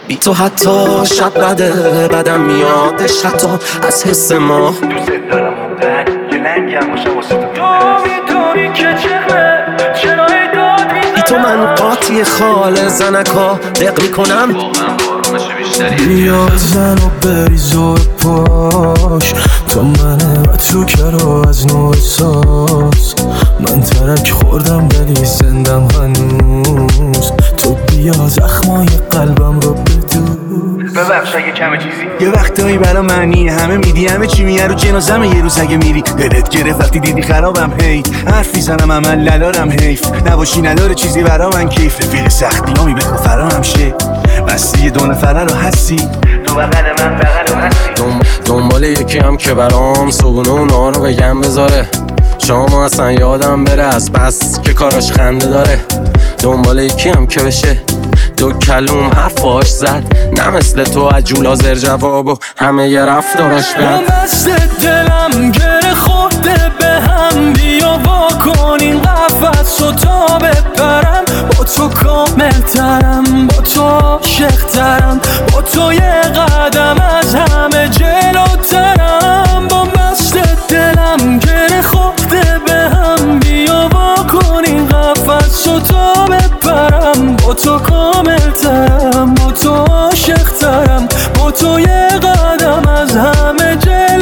بی تو حتی شب بده بدم میادش حتی از حس ما. دوست دارم اونقدر که لنگم باشم واسه تو میدونی که چرا داد میزنم بی تو من قاطی خال زنکا دق میکنم. بیا بزن و بریز و پاش تو منه و تو کرو از نوع ساز. من ترک خوردم ولی زندم هنوز. تو بیا زخمای قلبم رو بدوز. ببخش اگه کمه چیزی یه وقتایی برا معنی همه میدی همه چی میه رو جنازم یه روز اگه میری دلت گرفت وقتی دیدی خرابم هی حرف میزنم عمل ندارم حیف نباشی نداره چیزی برا من کیف رفیق سختی ها میبخو فرام شه مستی دو نفره رو هستی تو بغل من بغل و هستی دنبال یکی هم که برام صبونه اونا رو بگم بذاره شام اصلا یادم بره از بس که کاراش خنده داره. دنبال یکی هم که بشه دو کلوم حرفاش زد نه مثل تو عجول زر جواب و همه یه رفتاراش بد. دست دلم گره خورده به هم بیا وا کن این قفص و تا بپرم با تو کامل ترم با تو عاشق ترم با تو یه قدم از همه جلوترم. با مست دلم گره خورده به هم بیا وا کن این قفص و تا بپرم با تو کامل ترم با تو عاشق ترم با تو یه قدم از همه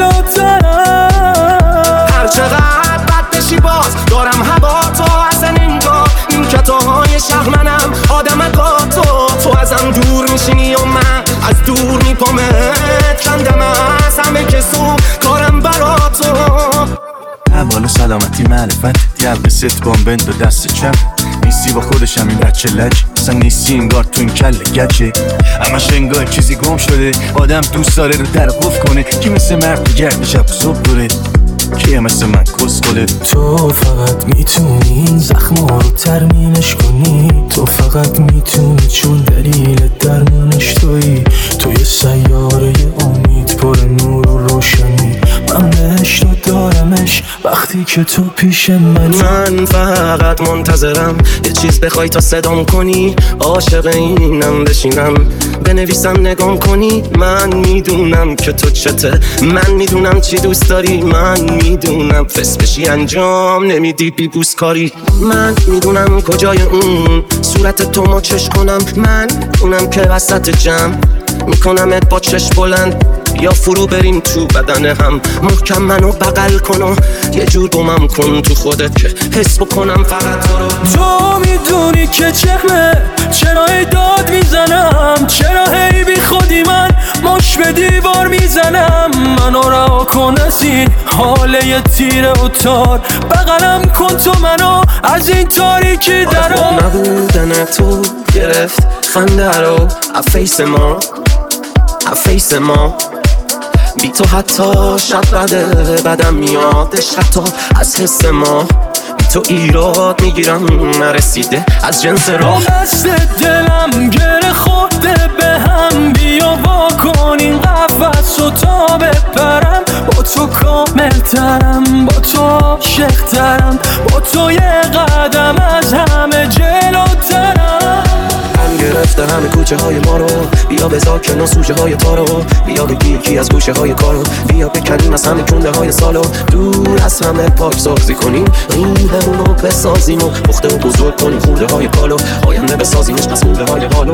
جلوترم. هر چقدر بد بشی باز دارم هوا تو اصلا انگار این کتاهای شهر منم آدمکا تو ازم دور میشینی و من از دور میپامت کندم از همه کسو کارم برا تو. اول سلامتی معرفت یلق ست بامبند و دست چپ نیستی با خودشم این بچه لج اصلا نیستی انگار تو این کل گچه همش انگار چیزی گم شده آدم دوست داره رو در قف کنه کی مثل مرد گرد شب صبح دوره کیه مثل من کس کنه. تو فقط میتونی این زخما رو ترمینش کنی تو فقط میتونی چون دلیل درمونش تویی تو یه سیاره امید پر نور و روشنی من بهش رو دارمش وقتی که تو پیش منی. من فقط منتظرم یه چیز بخوای تا صدام کنی عاشق اینم بشینم بنویسم نگام کنی. من میدونم که تو چته من میدونم چی دوست داری من میدونم فس بشی انجام نمیدی بی بوس کاری. من میدونم کجای اون صورت تو مچش کنم من اونم که وسط جمع میکنمت با چشم بلند یا فرو بریم تو بدن هم محکم منو بغل کن و یه جور بومم کن تو خودت که حس بکنم فقط تو رو. تو میدونی که چرا داد میزنم چرا هی بی خودی من مش به دیوار میزنم. منو رها کن از این حاله تیره و تار بغلم کن تو منو از این تاریکی درو. نبودن تو گرفت خنده رو افیس ما بی تو حتی شب بده بدم میادش حتی از حس ما. بی تو ایراد میگیرم نرسیده از جنس راه. دست دلم گره خورده به هم بیا وا کن این قفص و تا بپرم با تو کامل ترم با تو عاشق ترم با تو یه قدم از همه جلوترم. گرفته همه کوچه های ما رو بیا بذار کنار سوژه های تا رو بیا بگی یکی از گوشه های کارو بیا بکنیم از همه کنده های سالو دور از همه پاک سازی کنیم روحمون رو بسازیم و پخته و بزرگ کنیم خورده های کالو آینده بسازیمش پس موله های حالو.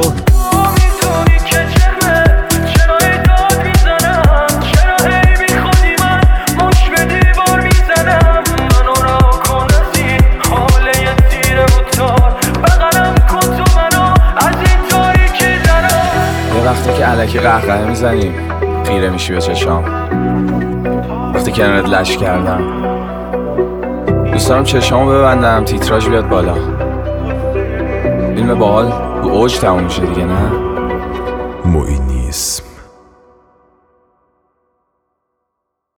وقتی که الکی قهقه میزنیم خیره میشی به چشام وقتی کنارت لش کردم دوست دارم چشامو ببندم تیتراژ بیاد بالا فیلم باحال رو اوج تموم میشه دیگه نه؟ معینیسم